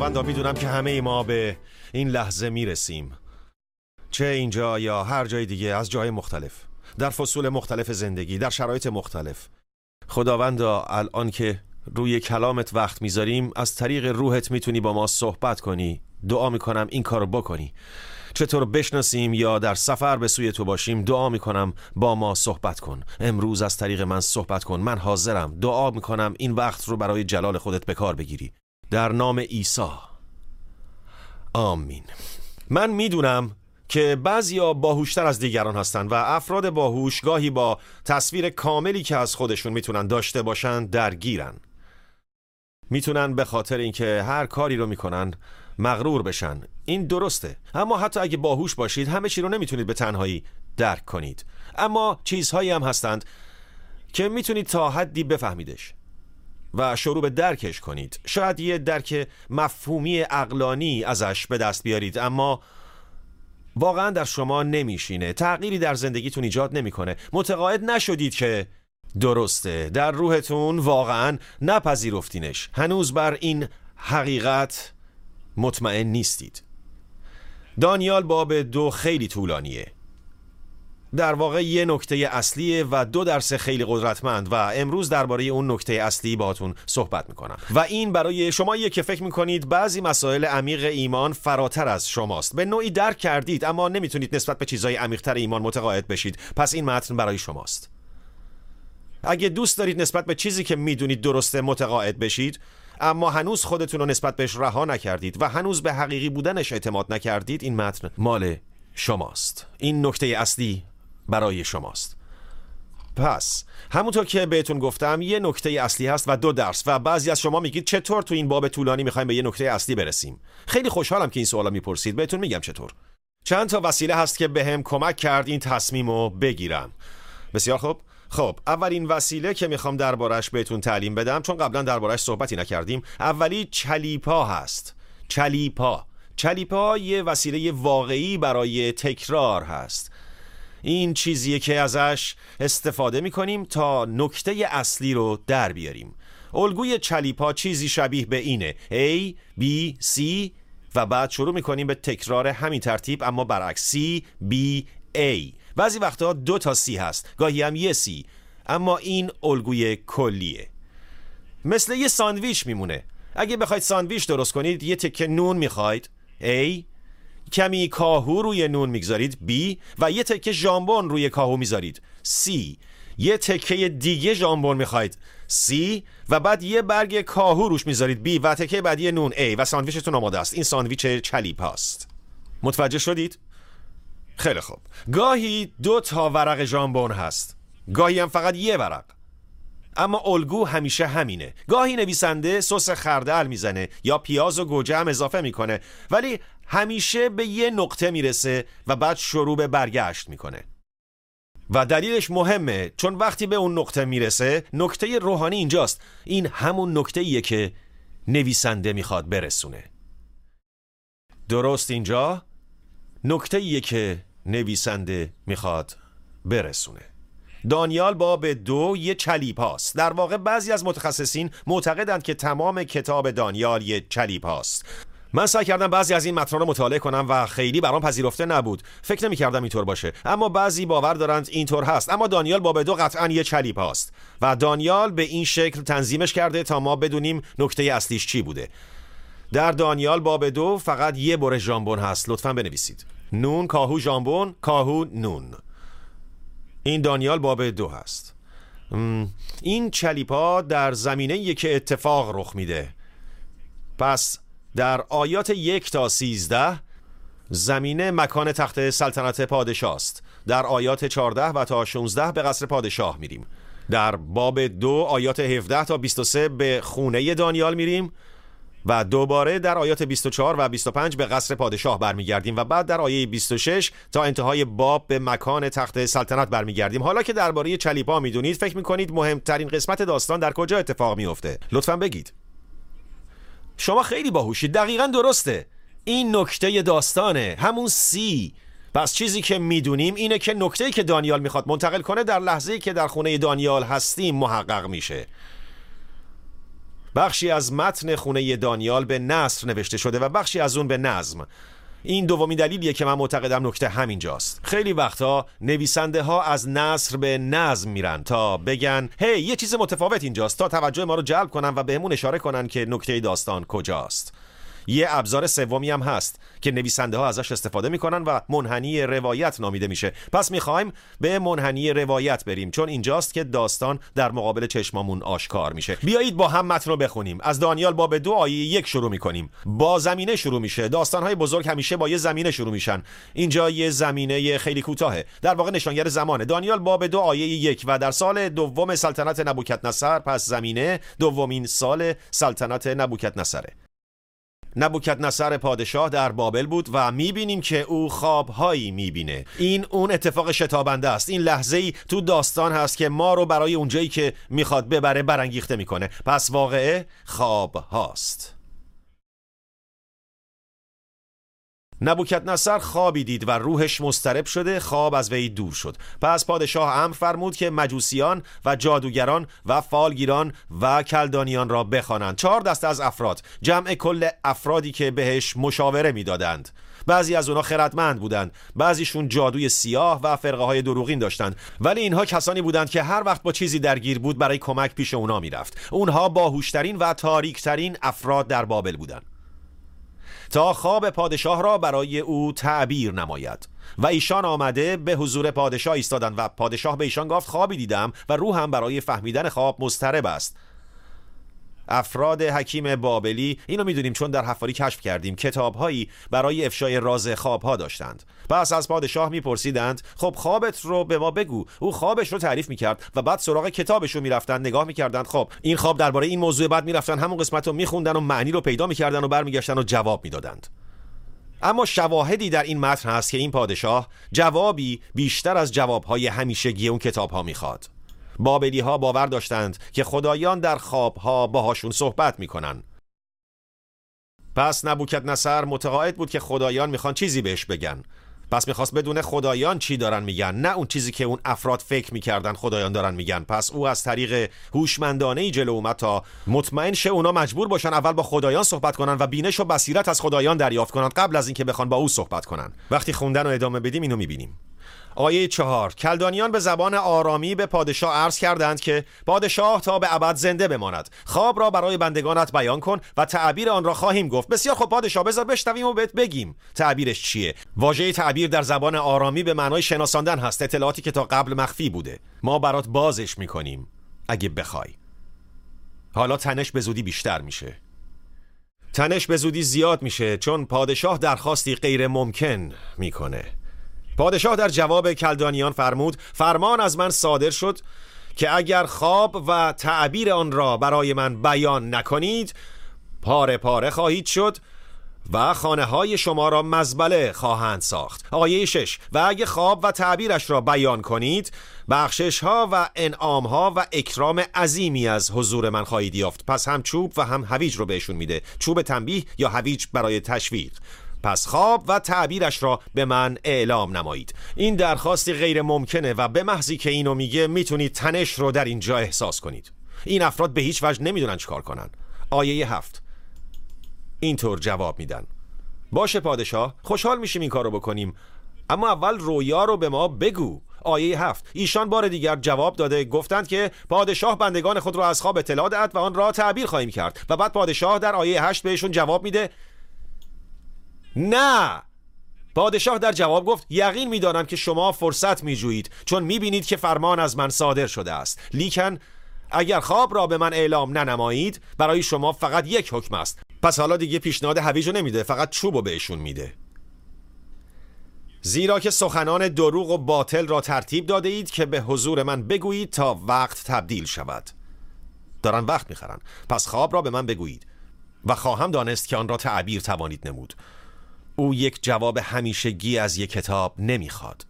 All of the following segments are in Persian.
خداوندا میدونم که همه ما به این لحظه میرسیم، چه اینجا یا هر جای دیگه، از جای مختلف، در فصول مختلف زندگی، در شرایط مختلف. خداوندا الان که روی کلامت وقت میذاریم، از طریق روحت میتونی با ما صحبت کنی. دعا میکنم این کارو بکنی. چطور بشناسیم یا در سفر به سوی تو باشیم، دعا میکنم با ما صحبت کن. امروز از طریق من صحبت کن. من حاضرم. دعا میکنم این وقت رو برای جلال خودت به کار بگیری. در نام عیسی. آمین. من میدونم که بعضیا باهوشتر از دیگران هستن و افراد باهوش گاهی با تصویر کاملی که از خودشون میتونن داشته باشن درگیرن. میتونن به خاطر اینکه هر کاری رو میکنن مغرور بشن. این درسته. اما حتی اگه باهوش باشید، همه چی رو نمیتونید به تنهایی درک کنید. اما چیزهایی هم هستند که میتونید تا حدی بفهمیدش و شروع به درکش کنید. شاید یه درک مفهومی عقلانی ازش به دست بیارید، اما واقعا در شما نمیشینه. تغییری در زندگیتون ایجاد نمیکنه. متقاعد نشدید که درسته. در روحتون واقعا نپذیرفتینش. هنوز بر این حقیقت مطمئن نیستید. دانیال باب 2 خیلی طولانیه. در واقع یه نکته اصلیه و 2 درس خیلی قدرتمند و امروز درباره اون نکته اصلی باهاتون صحبت میکنم. و این برای شماییه که فکر میکنید بعضی مسائل عمیق ایمان فراتر از شماست. به نوعی درک کردید اما نمیتونید نسبت به چیزهای عمیق‌تر ایمان متقاعد بشید. پس این متن برای شماست. اگه دوست دارید نسبت به چیزی که میدونید درسته متقاعد بشید، اما هنوز خودتون رو نسبت بهش رها نکردید و هنوز به حقیقی بودنش اعتماد نکردید، این متن مال شماست. این نکته اصلی برای شماست. پس همونطور که بهتون گفتم یه نکته اصلی هست و 2 درس و بعضی از شما میگید چطور تو این باب طولانی میخوایم به یه نکته اصلی برسیم. خیلی خوشحالم که این سوالا میپرسید. بهتون میگم چطور. چند تا وسیله هست که بهم کمک کرد این تصمیمو بگیرم. بسیار خوب. خب اولین وسیله که میخوام دربارش بهتون تعلیم بدم، چون قبلا دربارش صحبتی نکردیم، اولی چلیپا هست. چلیپا یه وسیله واقعی برای تکرار هست. این چیزیه که ازش استفاده میکنیم تا نکته اصلی رو در بیاریم. الگوی چلیپا چیزی شبیه به اینه: A, B, C و بعد شروع میکنیم به تکرار همین ترتیب، اما برعکس: C, B, A. بعضی وقتا 2 تا C هست، گاهی هم یه C، اما این الگوی کلیه. مثل یه ساندویچ میمونه. اگه بخواید ساندویچ درست کنید، یه تکه نون میخواید A، کمی کاهو روی نون میگذارید B و یه تکه ژامبون روی کاهو میذارید C. یه تکه دیگه ژامبون میخواید C و بعد یه برگ کاهو روش میذارید B و تکه بعدی نون A و ساندویچتون آماده است. این ساندویچ چلیپاست. متوجه شدید؟ خیلی خوب. گاهی 2 تا ورق ژامبون هست، گاهی هم فقط یه ورق، اما الگو همیشه همینه. گاهی نویسنده سس خردل میزنه یا پیاز و گوجه هم اضافه میکنه، ولی همیشه به یه نقطه میرسه و بعد شروع به برگشت میکنه. و دلیلش مهمه، چون وقتی به اون نقطه میرسه، نکته روحانی اینجاست. این همون نکته‌ایه که نویسنده میخواد برسونه. درست اینجا نکته‌ایه که نویسنده میخواد برسونه. دانیال باب 2 یه چلیپاست. در واقع بعضی از متخصصین معتقدند که تمام کتاب دانیال یه چلیپاست. من سعی کردم بعضی از این متن‌ها رو مطالعه کنم و خیلی برام پذیرفته نبود. فکر نمی‌کردم اینطور باشه، اما بعضی باور دارند اینطور هست. اما دانیال باب 2 قطعاً یه چلیپاست و دانیال به این شکل تنظیمش کرده تا ما بدونیم نکته اصلیش چی بوده. در دانیال باب 2 فقط یه بره ژامبون هست. لطفاً بنویسید: نون کاهو ژامبون، کاهو نون. این دانیال باب 2 هست. این چلیپا در زمینه‌ای که اتفاق رخ میده. پس در آیات 1 تا 13 زمینه مکان تخت سلطنت پادشاه است. در آیات 14 و تا 16 به قصر پادشاه میریم. در باب 2 آیات 17 تا 23 به خونه دانیال میریم و دوباره در آیات 24 و 25 به قصر پادشاه برمیگردیم و بعد در آیه 26 تا انتهای باب به مکان تخت سلطنت برمیگردیم. حالا که درباره چلیپا میدونید، فکر میکنید مهمترین قسمت داستان در کجا اتفاق میفته؟ لطفاً بگید. شما خیلی باهوشید. دقیقاً درسته. این نکته داستانه، همون C. پس چیزی که میدونیم اینه که نکته‌ای که دانیال میخواد منتقل کنه در لحظه‌ای که در خونه دانیال هستیم محقق میشه. بخشی از متن خونه دانیال به نثر نوشته شده و بخشی از اون به نظم. این دومین دلیلیه که من معتقدم نکته همینجاست. خیلی وقتا نویسنده ها از نثر به نظم میرن تا بگن هی یه چیز متفاوت اینجاست، تا توجه ما رو جلب کنن و بهمون اشاره کنن که نکته داستان کجاست. یه ابزار سومی هم هست که نویسنده ها ازش استفاده میکنن و منحنی روایت نامیده میشه. پس میخوایم به منحنی روایت بریم، چون اینجاست که داستان در مقابل چشمامون آشکار میشه. بیایید با هم متن رو بخونیم. از دانیال باب 2 آیه 1 شروع میکنیم. با زمینه شروع میشه. داستانهای بزرگ همیشه با یه زمینه شروع میشن. اینجا یه زمینه خیلی کوتاهه، در واقع نشانگر زمانه. دانیال باب 2 آیه 1: و در سال دوم سلطنت نبوکدنصر، پس زمینه دومین سال سلطنت نبوکدنصره. نبوکدنصر پادشاه در بابل بود و میبینیم که او خوابهایی میبینه. این اون اتفاق شتابنده است. این لحظه‌ای تو داستان هست که ما رو برای اونجایی که میخواد ببره برانگیخته میکنه. پس واقعه خواب هاست. نبوکدنصر خوابی دید و روحش مضطرب شده، خواب از وی دور شد. پس پادشاه امر فرمود که مجوسیان و جادوگران و فالگیران و کلدانیان را بخوانند. 4 دسته از افراد، جمع کل افرادی که بهش مشاوره میدادند. بعضی از اونها خردمند بودند، بعضیشون جادوی سیاه و فرقه های دروغین داشتند، ولی اینها کسانی بودند که هر وقت با چیزی درگیر بود برای کمک پیش اونا میرفت. اونها باهوشترین و تاریکترین افراد در بابل بودند تا خواب پادشاه را برای او تعبیر نماید. و ایشان آمده به حضور پادشاه ایستادند و پادشاه به ایشان گفت خوابی دیدم و روحم برای فهمیدن خواب مضطرب است. افراد حکیم بابلی، اینو میدونیم چون در حفاری کشف کردیم، کتابهایی برای افشای راز خوابها داشتند. پس از پادشاه میپرسیدند خب خوابت رو به ما بگو. او خوابش رو تعریف میکرد و بعد سراغ کتابش رو میرفتن نگاه میکردند. خب این خواب درباره این موضوع، بعد میرفتن همون قسمت رو میخوندن و معنی رو پیدا میکردن و برمیگشتن و جواب میدادند. اما شواهدی در این متن هست که این پادشاه جوابی بیشتر از جوابهای همیشگی اون کتابها میخواد. بابلی ها باور داشتند که خدایان در خوابها باهاشون صحبت میکنن. پس نبوکدنصر متقاعد بود که خدایان میخوان چیزی بهش بگن. پس میخواست بدونه خدایان چی دارن میگن، نه اون چیزی که اون افراد فکر میکردن خدایان دارن میگن. پس او از طریق هوشمندانه‌ای جلو اومد تا مطمئن شه اونا مجبور باشن اول با خدایان صحبت کنن و بینش و بصیرت از خدایان دریافت کنن قبل از اینکه بخوان با او صحبت کنن. وقتی خوندن رو ادامه بدیم اینو میبینیم. آیه 4: کلدانیان به زبان آرامی به پادشاه عرض کردند که پادشاه تا به ابد زنده بماند. خواب را برای بندگانت بیان کن و تعبیر آن را خواهیم گفت. بسیار خب پادشاه، بذار بشنویم و بهت بگیم تعبیرش چیه. واژه تعبیر در زبان آرامی به معنای شناساندن هست، اطلاعاتی که تا قبل مخفی بوده. ما برات بازش میکنیم اگه بخوای. حالا تنش به زودی بیشتر میشه. تنش به زودی زیاد میشه چون پادشاه درخواستی غیر ممکن میکنه. پادشاه در جواب کلدانیان فرمود فرمان از من صادر شد که اگر خواب و تعبیر آن را برای من بیان نکنید پاره پاره خواهید شد و خانه های شما را مزبله خواهند ساخت. آیه 6: و اگه خواب و تعبیرش را بیان کنید بخشش ها و انعام ها و اکرام عظیمی از حضور من خواهید یافت. پس هم چوب و هم هویج رو بهشون میده، چوب تنبیه یا هویج برای تشویق. پس خواب و تعبیرش را به من اعلام نمایید. این درخواستی غیر ممکنه و به محضی که اینو میگه میتونید تنش رو در اینجا احساس کنید. این افراد به هیچ وجه نمیدونن چیکار کنن. آیه 7 اینطور جواب میدن: باشه پادشاه، خوشحال میشیم این کارو بکنیم، اما اول رویا رو به ما بگو. آیه 7: ایشان بار دیگر جواب داده گفتند که پادشاه بندگان خود را از خواب اطلاع دهد و آن را تعبیر خواهیم کرد. و بعد پادشاه در آیه 8 بهشون جواب میده نه. پادشاه در جواب گفت یقین می‌دانم که شما فرصت می‌جویید چون می‌بینید که فرمان از من صادر شده است، لیکن اگر خواب را به من اعلام ننمایید برای شما فقط یک حکم است. پس حالا دیگه پیشنهاد هویج رو نمیده، فقط چوب رو بهشون میده. زیرا که سخنان دروغ و باطل را ترتیب داده اید که به حضور من بگویید تا وقت تبدیل شود. دارن وقت می‌خرن. پس خواب را به من بگویید و خواهم دانست که آن را تعبیر توانید نمود. او یک جواب همیشگی از یک کتاب نمیخواد.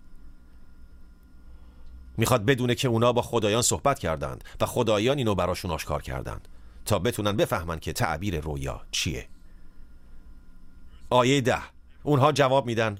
میخواد بدونه که اونا با خدایان صحبت کردند و خدایان اینو براشون آشکار کردند تا بتونن بفهمن که تعبیر رویا چیه. آیه 10 اونها جواب میدن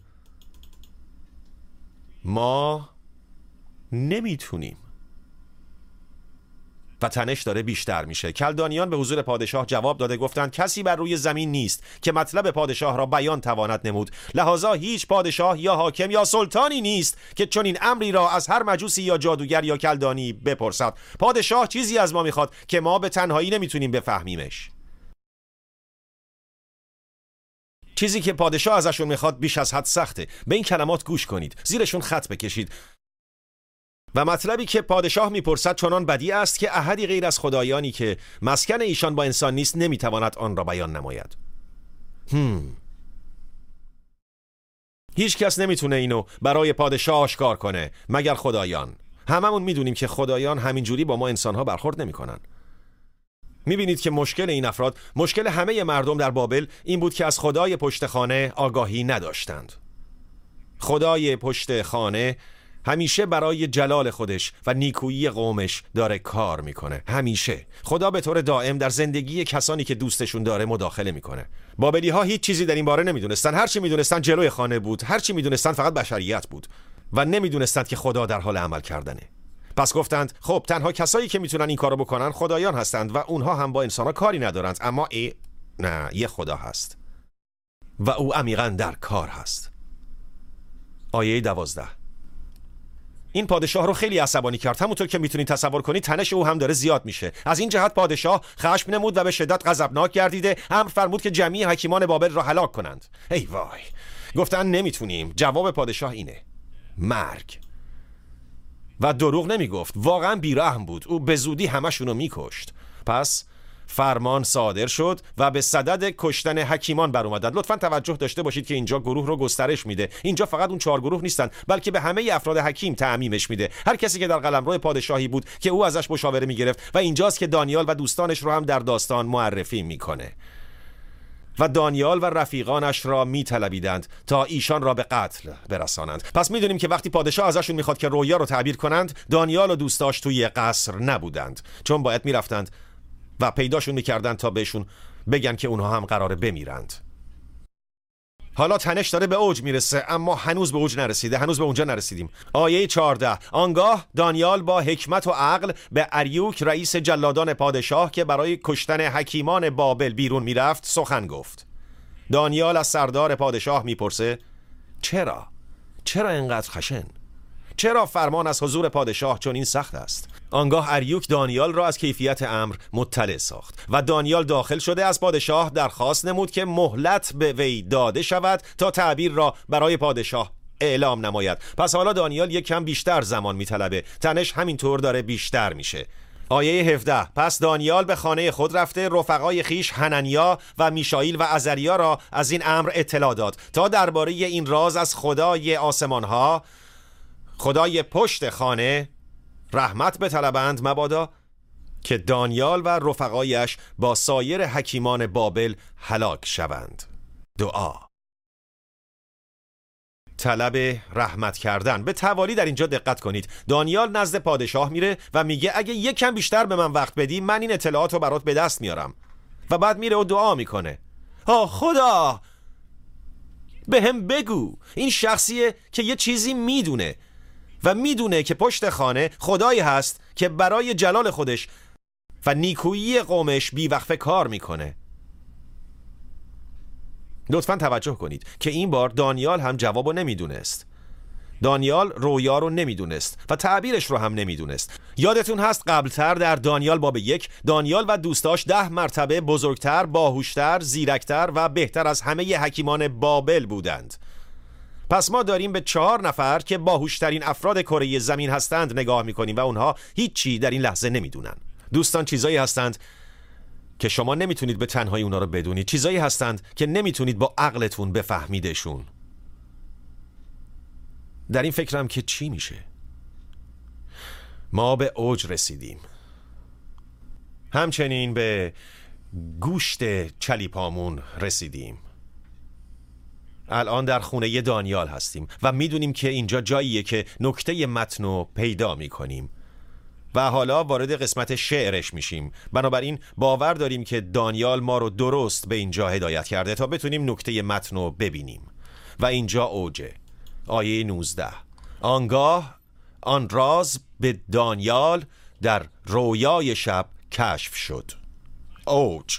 ما نمیتونیم. و تنش داره بیشتر میشه. کلدانیان به حضور پادشاه جواب داده، گفتند کسی بر روی زمین نیست که مطلب پادشاه را بیان تواند نمود، لحاظا هیچ پادشاه یا حاکم یا سلطانی نیست که چون این امری را از هر مجوسی یا جادوگر یا کلدانی بپرسد. پادشاه چیزی از ما میخواد که ما به تنهایی نمیتونیم بفهمیمش. چیزی که پادشاه ازشون میخواد بیش از حد سخته. به این کلمات گوش کنید، زیرشون خط بکشید. و مطلبی که پادشاه میپرسد چنان بدیع است که احدی غیر از خدایانی که مسکن ایشان با انسان نیست نمیتواند آن را بیان نماید. هیچ کس نمیتونه اینو برای پادشاه آشکار کنه مگر خدایان. هممون میدونیم که خدایان همینجوری با ما انسانها برخورد نمیکنن. میبینید که مشکل این افراد، مشکل همه مردم در بابل این بود که از خدای پشت خانه آگاهی نداشتند. خدای پشت خانه همیشه برای جلال خودش و نیکویی قومش داره کار میکنه. همیشه خدا به طور دائم در زندگی کسانی که دوستشون داره مداخله میکنه. بابلی ها هیچ چیزی در این باره نمیدونستن. هر چی میدونستن جلوی خانه بود. هر چی میدونستن فقط بشریت بود و نمیدونستند که خدا در حال عمل کردنه. پس گفتند خب تنها کسایی که میتونن این کارو بکنن خدایان هستند و اونها هم با انسانها کاری ندارند، اما نه، یه خدا هست و او عمیقاً در کار هست. آیه 12. این پادشاه رو خیلی عصبانی کرد. همونطور که میتونید تصور کنید تنش او هم داره زیاد میشه. از این جهت پادشاه خشم نمود و به شدت غضبناک گردیده امر فرمود که جمعی حکیمان بابل را هلاک کنند. ای وای، گفتن نمیتونیم. جواب پادشاه اینه: مرگ. و دروغ نمیگفت، واقعا بیرحم بود. او به زودی همشونو میکشت. پس فرمان صادر شد و به صدد کشتن حکیمان بر اومدند. لطفاً توجه داشته باشید که اینجا گروه رو گسترش میده. اینجا فقط اون 4 گروه نیستن، بلکه به همه افراد حکیم تعمیمش میده. هر کسی که در قلمرو پادشاهی بود که او ازش مشاوره میگرفت. و اینجاست که دانیال و دوستانش رو هم در داستان معرفی میکنه. و دانیال و رفیقانش را میطلبیدند تا ایشان را به قتل برسانند. پس میدونیم که وقتی پادشاه ازشون میخواد که رویا رو تعبیر کنند، دانیال و دوستاش توی قصر نبودند، چون باید میرفتند و پیداشون میکردن تا بهشون بگن که اونها هم قراره بمیرند. حالا تنش داره به اوج میرسه، اما هنوز به اوج نرسیده. هنوز به اونجا نرسیدیم. آیه 14. آنگاه دانیال با حکمت و عقل به اریوک رئیس جلادان پادشاه که برای کشتن حکیمان بابل بیرون میرفت سخن گفت. دانیال از سردار پادشاه میپرسه چرا اینقدر خشن؟ چرا فرمان از حضور پادشاه چون این سخت است؟ آنگاه اریوک دانیال را از کیفیت امر مطلع ساخت و دانیال داخل شده از پادشاه درخواست نمود که مهلت به وی داده شود تا تعبیر را برای پادشاه اعلام نماید. پس حالا دانیال یک کم بیشتر زمان میطلبه. تنش همینطور داره بیشتر میشه. آیه 17. پس دانیال به خانه خود رفته رفقای خیش حننیا و میشائیل و عزریا را از این امر اطلاع داد تا درباره این راز از خدای آسمانها، خدای پشت خانه، رحمت بطلبند، مبادا که دانیال و رفقایش با سایر حکیمان بابل هلاک شوند. دعا، طلب رحمت کردن. به توالی در اینجا دقت کنید. دانیال نزد پادشاه میره و میگه اگه یک کم بیشتر به من وقت بدی من این اطلاعات رو برات به دست میارم. و بعد میره و دعا میکنه: خدا به هم بگو. این شخصیه که یه چیزی میدونه و میدونه که پشت خانه خدایی هست که برای جلال خودش و نیکویی قومش بیوقفه کار میکنه. لطفاً توجه کنید که این بار دانیال هم جوابو نمیدونست. دانیال رویا رو نمیدونست و تعبیرش رو هم نمیدونست. یادتون هست قبلتر در دانیال باب 1 دانیال و دوستاش 10 مرتبه بزرگتر، باهوشتر، زیرکتر و بهتر از همه حکیمان بابل بودند. پس ما داریم به 4 نفر که باهوشترین افراد کره زمین هستند نگاه میکنیم و اونها هیچی در این لحظه نمیدونن. دوستان، چیزایی هستند که شما نمیتونید به تنهایی اونا رو بدونید. چیزایی هستند که نمیتونید با عقلتون بفهمیدشون. در این فکرم که چی میشه؟ ما به اوج رسیدیم. همچنین به گوشت چلیپامون رسیدیم. الان در خونه دانیال هستیم و میدونیم که اینجا جاییه که نکته متن رو پیدا میکنیم و حالا وارد قسمت شعرش میشیم. بنابراین باور داریم که دانیال ما رو درست به اینجا هدایت کرده تا بتونیم نکته متن رو ببینیم. و اینجا اوجه. آیه 19. آنگاه آن راز به دانیال در رویای شب کشف شد. اوج.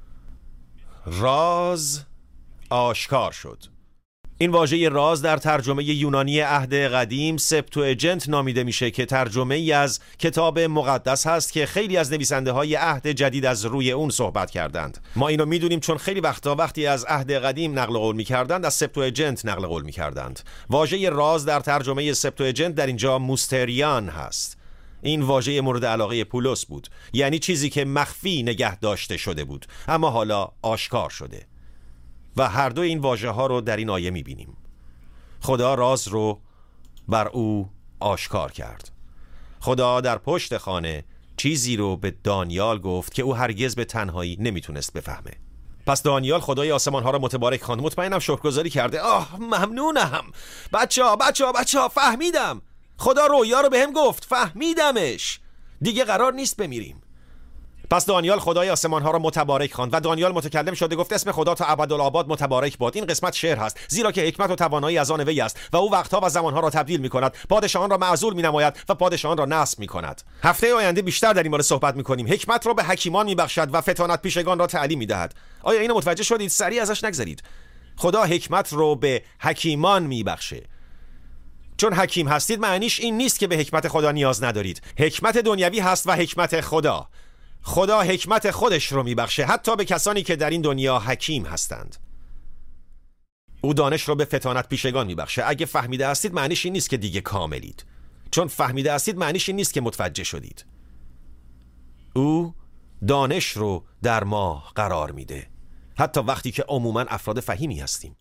راز آشکار شد. این واژه راز در ترجمه یونانی عهد قدیم سپتوئجنت نامیده میشه که ترجمه ای از کتاب مقدس هست که خیلی از نویسنده های عهد جدید از روی اون صحبت کردند. ما اینو میدونیم چون خیلی وقتی از عهد قدیم نقل قول میکردند از سپتوئجنت نقل قول میکردند. واژه راز در ترجمه سپتوئجنت در اینجا موستریان هست. این واژه مورد علاقه پولس بود، یعنی چیزی که مخفی نگه داشته شده بود اما حالا آشکار شده. و هر دو این واژه ها رو در این آیه میبینیم. خدا راز رو بر او آشکار کرد. خدا در پشت خانه چیزی رو به دانیال گفت که او هرگز به تنهایی نمیتونست بفهمه. پس دانیال خدای آسمان ها رو متبارک خواند. مطمئنم شکرگزاری کرده. ممنونم بچه ها فهمیدم. خدا رویا رو بهم گفت، فهمیدمش، دیگه قرار نیست بمیریم. پس دانیال خدای آسمان ها را متبارک خواند و دانیال متکلم شده گفت اسم خدا تا ابدالآباد متبارک باد. این قسمت شعر هست، زیرا که حکمت و توانایی از آن وی است و او وقتها و زمانها را تبدیل می کند، پادشاهان را معزول می نماید و پادشاهان را نصب می کند. هفته آینده بیشتر در این مورد صحبت می کنیم. حکمت را به حکیمان می بخشد و فطانت پیشگان را تعلیم می دهد. آیا اینو متوجه شدید؟ سریع ازش نگذرید. خدا حکمت رو به حکیمان می بخشه. چون حکیم هستید معنیش این نیست که به حکمت خدا نیاز ندارید. حکمت دنیوی هست و حکمت خدا. خدا حکمت خودش رو میبخشه حتی به کسانی که در این دنیا حکیم هستند. او دانش رو به فطانت پیشگان میبخشه. اگه فهمیده هستید معنیش این نیست که دیگه کاملید. چون فهمیده هستید معنیش این نیست که متوجه شدید. او دانش رو در ما قرار میده حتی وقتی که عموما افراد فهیمی هستیم.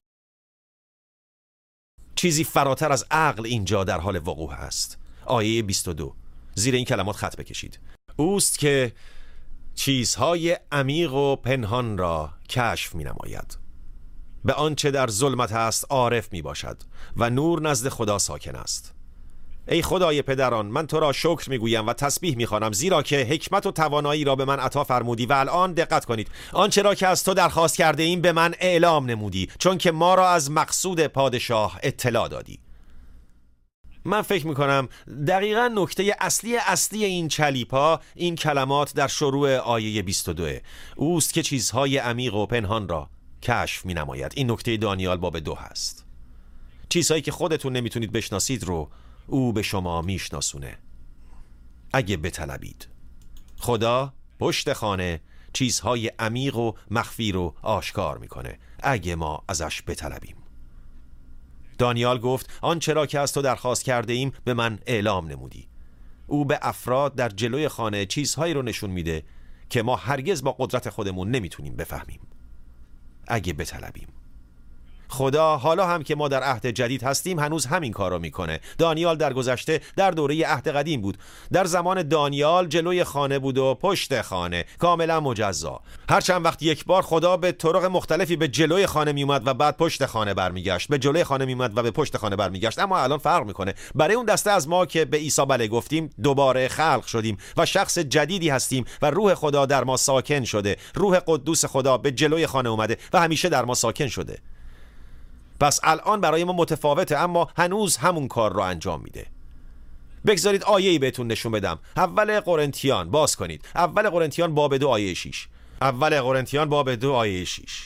چیزی فراتر از عقل اینجا در حال وقوع هست. آیه 22 زیر این کلمات خط بکشید. اوست که چیزهای عمیق و پنهان را کشف می نماید. به آنچه در ظلمت هست عارف می باشد و نور نزد خدا ساکن است. ای خدای پدران، من تو را شکر می گویم و تسبیح می خوانم، زیرا که حکمت و توانایی را به من عطا فرمودی و الان دقت کنید آنچه را که از تو درخواست کرده ایم به من اعلام نمودی، چون که ما را از مقصود پادشاه اطلاع دادی. من فکر میکنم دقیقاً نکته اصلی این چلیپا این کلمات در شروع آیه 22 اوست که چیزهای عمیق و پنهان را کشف می نماید. این نکته دانیال باب 2 هست. چیزهایی که خودتون نمیتونید بشناسید رو او به شما میشناسونه اگه بطلبید. خدا پشت خانه چیزهای عمیق و مخفی رو آشکار میکنه اگه ما ازش بطلبیم. دانیال گفت آنچه را که از تو درخواست کرده ایم به من اعلام نمودی. او به افراد در جلوی خانه چیزهایی رو نشون میده که ما هرگز با قدرت خودمون نمیتونیم بفهمیم اگه بطلبیم. خدا حالا هم که ما در عهد جدید هستیم هنوز همین کار رو میکنه. دانیال در گذشته در دوره عهد قدیم بود. در زمان دانیال جلوی خانه بود و پشت خانه، کاملا مجزا. هر چند وقت یک بار خدا به طرق مختلفی به جلوی خانه میومد و بعد پشت خانه برمیگشت، به جلوی خانه میومد و به پشت خانه برمیگشت. اما الان فرق میکنه. برای اون دسته از ما که به عیسی بله گفتیم دوباره خلق شدیم و شخص جدیدی هستیم و روح خدا در ما ساکن شده. روح قدوس خدا به جلوی خانه اومده و همیشه در ما ساکن شده. پس الان برای ما متفاوته اما هنوز همون کار رو انجام میده. بگذارید آیه‌ای بهتون نشون بدم. اول قرنتیان باز کنید. اول قرنتیان باب 2 آیه 6. اول قرنتیان باب 2 آیه 6.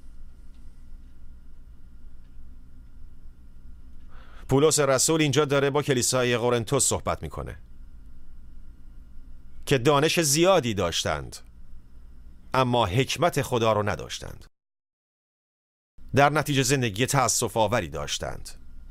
پولس رسول اینجا داره با کلیسای قرنتوس صحبت میکنه که دانش زیادی داشتند اما حکمت خدا رو نداشتند. در نتیجه زندگی تأسف آوری داشتند.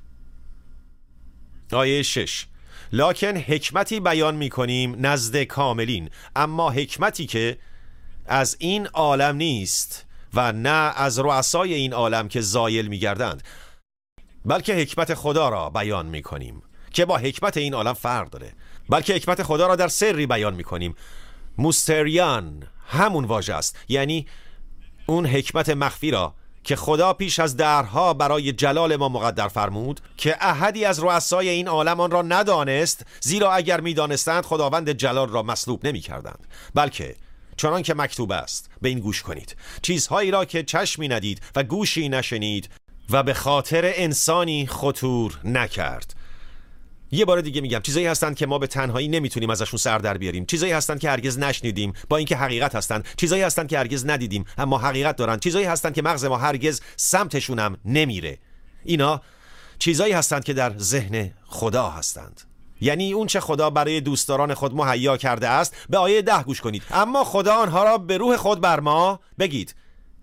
آیه 6 لکن حکمتی بیان می کنیم نزد کاملین، اما حکمتی که از این عالم نیست و نه از رؤسای این عالم که زایل می گردند، بلکه حکمت خدا را بیان می کنیم که با حکمت این عالم فرق داره. بلکه حکمت خدا را در سری بیان می کنیم. موستریان همون واژه است، یعنی اون حکمت مخفی را که خدا پیش از دهرها برای جلال ما مقدر فرمود که احدی از رؤسای این عالم آن را ندانست، زیرا اگر می‌دانستند خداوند جلال را مصلوب نمی‌کردند. بلکه چنان که مکتوب است، به این گوش کنید، چیزهایی را که چشمی ندید و گوشی نشنید و به خاطر انسانی خطور نکرد، یه بار دیگه میگم، چیزایی هستند که ما به تنهایی نمیتونیم ازشون سر در بیاریم. چیزایی هستند که هرگز نشنیدیم با اینکه حقیقت هستند. چیزایی هستند که هرگز ندیدیم اما حقیقت دارن. چیزایی هستند که مغز ما هرگز سمتشون هم نمیره. اینا چیزایی هستند که در ذهن خدا هستند. یعنی اون چه خدا برای دوستداران خود مهیا کرده است. به آیه 10 گوش کنید. اما خدا آنها را به روح خود بر ما بگید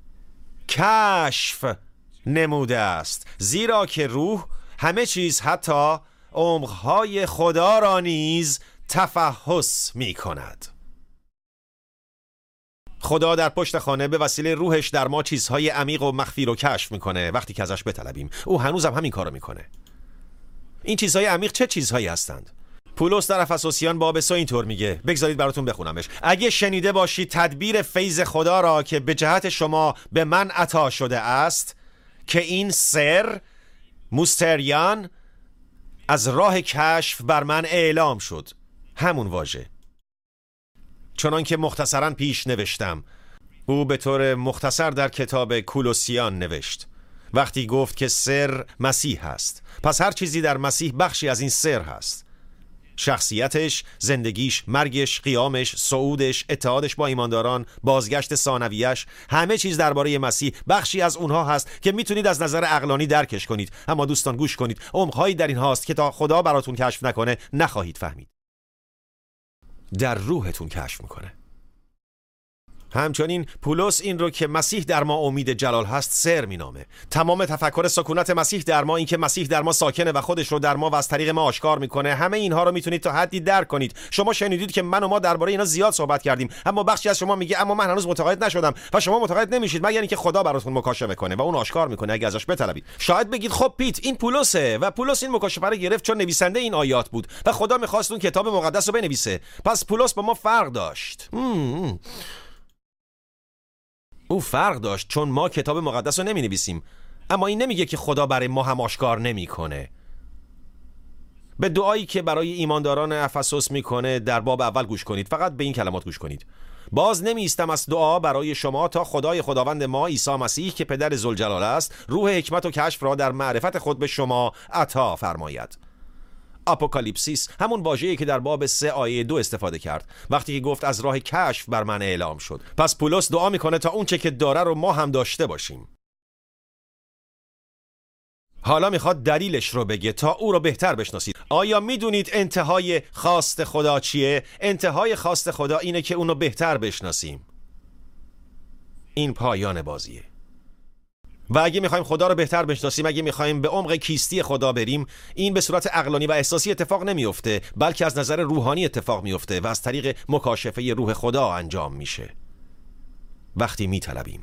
کشف نموده است، زیرا که روح همه چیز حتی عمق‌های خدا را نیز تفحص می کند. خدا در پشت خانه به وسیله روحش در ما چیزهای عمیق و مخفی رو کشف میکنه وقتی که ازش بطلبیم. او هنوزم همین کارو میکنه. این چیزهای عمیق چه چیزهایی هستند؟ پولس در افسوسیان باب 3 اینطور میگه، بگذارید براتون بخونمش. اگه شنیده باشید تدبیر فیض خدا را که به جهت شما به من عطا شده است، که این سر مستریان از راه کشف بر من اعلام شد. همون واژه. چنان که مختصرا پیش نوشتم. او به طور مختصر در کتاب کولوسیان نوشت وقتی گفت که سر مسیح هست. پس هر چیزی در مسیح بخشی از این سر هست. شخصیتش، زندگیش، مرگش، قیامش، صعودش، اتحادش با ایمانداران، بازگشت ثانویه‌اش، همه چیز درباره مسیح بخشی از اونها هست که میتونید از نظر عقلانی درکش کنید. اما دوستان گوش کنید، عمق‌هایی در این هاست که تا خدا براتون کشف نکنه نخواهید فهمید. در روحتون کشف میکنه. همچنین پولس این رو که مسیح در ما امید جلال هست سر مینامه. تمام تفکر سکونت مسیح در ما، این که مسیح در ما ساکنه و خودش رو در ما و از طریق ما آشکار میکنه، همه اینها رو میتونید تا حدی درک کنید. شما شنیدید که من و ما درباره اینا زیاد صحبت کردیم، اما بخشی از شما میگه اما من هنوز متقاعد نشدم و شما متقاعد نمیشید مگر اینکه خدا براتون مکاشفه کنه و اون آشکار میکنه اگه ازش بطلبید. شاید بگید خب پیت این پولسه و پولس این مکاشفه رو گرفت چون نویسنده این آیات بود و خدا میخواست اون کتاب مقدس رو بنویسه. پس پولس با ما فرق داشت. او فرق داشت چون ما کتاب مقدس رو نمی نویسیم. اما این نمیگه که خدا برای ما هم آشکار نمی کنه. به دعایی که برای ایمانداران افسوس میکنه در باب اول گوش کنید. فقط به این کلمات گوش کنید. باز نمی ایستم از دعا برای شما تا خدای خداوند ما عیسی مسیح که پدر ذوالجلال است روح حکمت و کشف را در معرفت خود به شما عطا فرماید. اپوکالیپسیس همون واژه‌ای که در باب 3 آیه 2 استفاده کرد وقتی که گفت از راه کشف بر من اعلام شد. پس پولس دعا میکنه تا اون چه که داره رو ما هم داشته باشیم. حالا میخواد دلیلش رو بگه تا او رو بهتر بشناسید. آیا میدونید انتهای خواست خدا چیه؟ انتهای خواست خدا اینه که اونو بهتر بشناسیم. این پایان بازیه. و اگه میخوایم خدا رو بهتر بشناسیم، اگه میخوایم به عمق کیستی خدا بریم، این به صورت عقلانی و احساسی اتفاق نمیفته، بلکه از نظر روحانی اتفاق میفته و از طریق مکاشفه روح خدا انجام میشه. وقتی میطلبیم.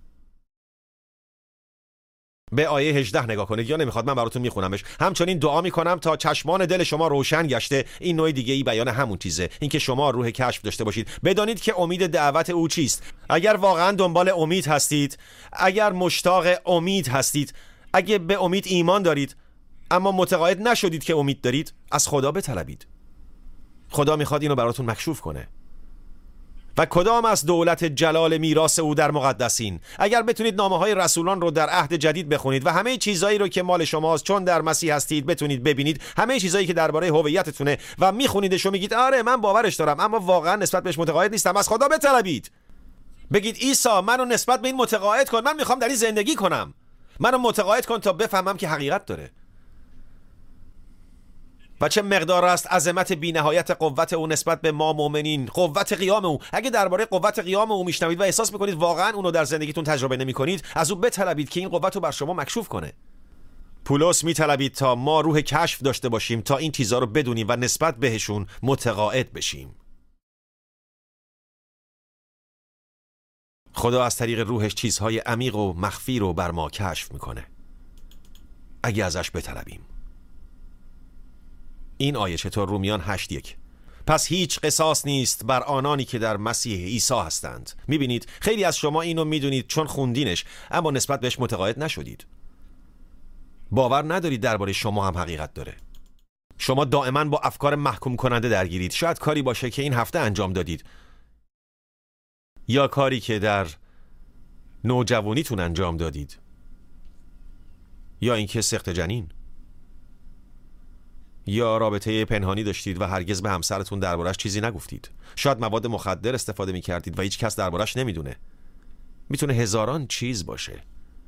به آیه 18 نگاه کنید، یا نمیخواد من براتون میخونمش. همچنین دعا میکنم تا چشمان دل شما روشن گشته. این نوع دیگه ای بیان همون چیزه، اینکه شما روح کشف داشته باشید، بدانید که امید دعوت او چیست. اگر واقعا دنبال امید هستید، اگر مشتاق امید هستید، اگه به امید ایمان دارید اما متقاعد نشدید که امید دارید، از خدا بطلبید. خدا میخواد اینو براتون مکشوف کنه. و کدام از دولت جلال میراث او در مقدسین. اگر بتونید نامه‌های رسولان رو در عهد جدید بخونید و همه چیزایی رو که مال شماست چون در مسیح هستید بتونید ببینید، همه چیزایی که درباره هویتتونه و میخونیدش و میگید آره من باورش دارم اما واقعا نسبت بهش متقاعد نیستم، از خدا بطلبید. بگید عیسی منو نسبت به این متقاعد کن، من میخوام در این زندگی کنم. منو متقاعد کن تا بفهمم که حقیقت داره. و چه مقدار است عظمت بی‌نهایت قوت او نسبت به ما مؤمنین، قوت قیام او. اگه درباره قوت قیام او میشنوید و احساس میکنید واقعا اونو در زندگیتون تجربه نمیکنید، از او بطلبید که این قوت رو بر شما مکشوف کنه. پولس میطلبید تا ما روح کشف داشته باشیم تا این چیزا رو بدونیم و نسبت بهشون متقاعد بشیم. خدا از طریق روحش چیزهای عمیق و مخفی رو بر ما کشف میکنه اگه ازش بطلبیم. این آیه چطور؟ رومیان 8:1. پس هیچ قصاص نیست بر آنانی که در مسیح عیسی هستند. میبینید خیلی از شما اینو میدونید چون خوندینش اما نسبت بهش متقاعد نشدید. باور ندارید درباره شما هم حقیقت داره. شما دائما با افکار محکوم کننده درگیرید. شاید کاری باشه که این هفته انجام دادید یا کاری که در نوجوانیتون انجام دادید یا اینکه سقط جنین یا رابطه پنهانی داشتید و هرگز به همسرتون دربارش چیزی نگفتید. شاید مواد مخدر استفاده می‌کردید و هیچ کس دربارش نمیدونه. میتونه هزاران چیز باشه.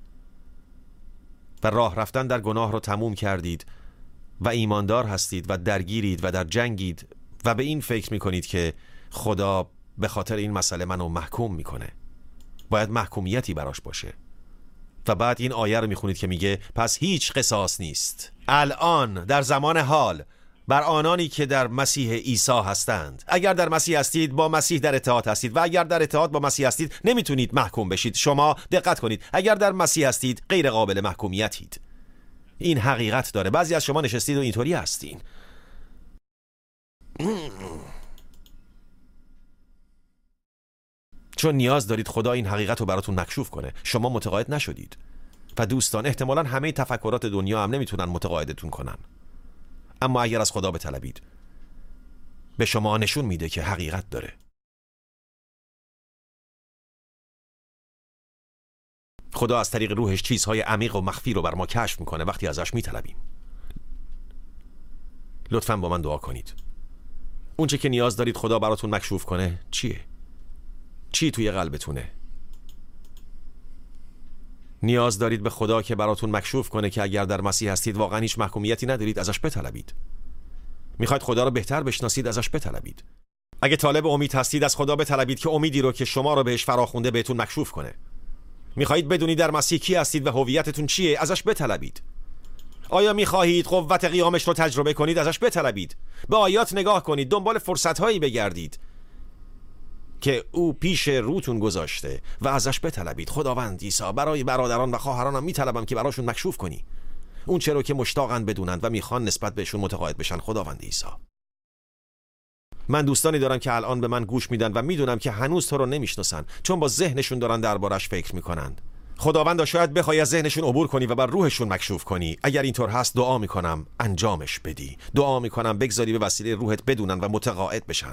و راه رفتن در گناه رو تموم کردید و ایماندار هستید و درگیرید و در جنگید و به این فکر میکنید که خدا به خاطر این مسئله منو محکوم میکنه. باید محکومیتی براش باشه. و بعد این آیه رو میخونید که میگه پس هیچ قصاص نیست الان در زمان حال بر آنانی که در مسیح عیسی هستند. اگر در مسیح هستید با مسیح در اتحاد هستید و اگر در اتحاد با مسیح هستید نمیتونید محکوم بشید. شما دقت کنید، اگر در مسیح هستید غیر قابل محکومیتید. این حقیقت داره. بعضی از شما نشستید و اینطوری هستین. چون نیاز دارید خدا این حقیقت رو براتون مکشوف کنه. شما متقاعد نشدید. و دوستان احتمالاً همه تفکرات دنیا هم نمیتونن متقاعدتون کنن. اما اگر از خدا بطلبید به شما نشون میده که حقیقت داره. خدا از طریق روحش چیزهای عمیق و مخفی رو بر ما کشف میکنه وقتی ازش میطلبیم. لطفاً با من دعا کنید. اونچه که نیاز دارید خدا براتون مکشوف کنه چیه؟ چی توی قلبتونه؟ نیاز دارید به خدا که براتون مکشوف کنه که اگر در مسیح هستید واقعا هیچ محکومیتی ندارید، ازش بطلبید. میخواید خدا رو بهتر بشناسید، ازش بطلبید. اگه طالب امید هستید از خدا بطلبید که امیدی رو که شما رو بهش فراخونده بهتون مکشوف کنه. میخواهید بدونید در مسیح کی هستید و هویتتون چیه، ازش بطلبید. آیا میخواهید قوت قیامش رو تجربه کنید، ازش بطلبید. به آیات نگاه کنید، دنبال فرصت‌هایی بگردید که او پیش روتون گذاشته و ازش بطلبید. خداوند عیسی برای برادران و خواهرانم میطلبم که براشون مکشوف کنی اون چرا که مشتاقن بدونند و میخوان نسبت بهشون متقاعد بشن. خداوند عیسی، من دوستانی دارم که الان به من گوش میدن و میدونم که هنوز تو رو نمیشناسن چون با ذهنشون دارن دربارش فکر میکنند. خداوند شاید بخوای از ذهنشون عبور کنی و بر روحشون مکشوف کنی. اگر اینطور هست دعا میکنم انجامش بدی. دعا میکنم بگذاری به وسیله روحت بدونن و متقاعد بشن.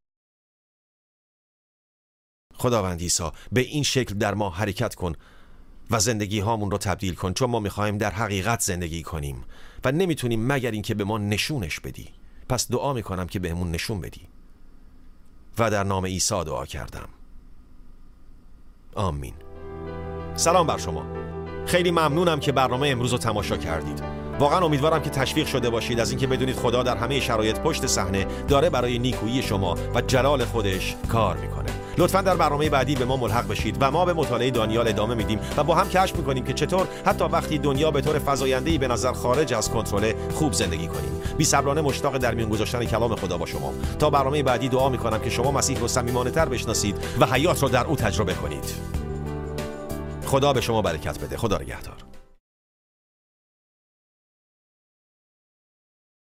خداوند عیسی به این شکل در ما حرکت کن و زندگی هامون رو تبدیل کن، چون ما میخوایم در حقیقت زندگی کنیم و نمیتونیم مگر اینکه به ما نشونش بدی. پس دعا میکنم که بهمون نشون بدی و در نام عیسی دعا کردم. آمین. سلام بر شما. خیلی ممنونم که برنامه امروز رو تماشا کردید. واقعا امیدوارم که تشویق شده باشید از اینکه بدونید خدا در همه شرایط پشت صحنه داره برای نیکویی شما و جلال خودش کار میکنه. لطفاً در برنامه بعدی به ما ملحق بشید و ما به مطالعه دانیال ادامه میدیم و با هم کشف میکنیم که چطور حتی وقتی دنیا به طور فزاینده‌ای به نظر خارج از کنترل خوب زندگی کنیم. بی‌صبرانه مشتاق در میون گذاشتن کلام خدا با شما. تا برنامه بعدی دعا میکنم که شما مسیح رو صمیمانه‌تر بشناسید و حیات رو در او تجربه کنید. خدا به شما برکت بده. خدا نگهدار.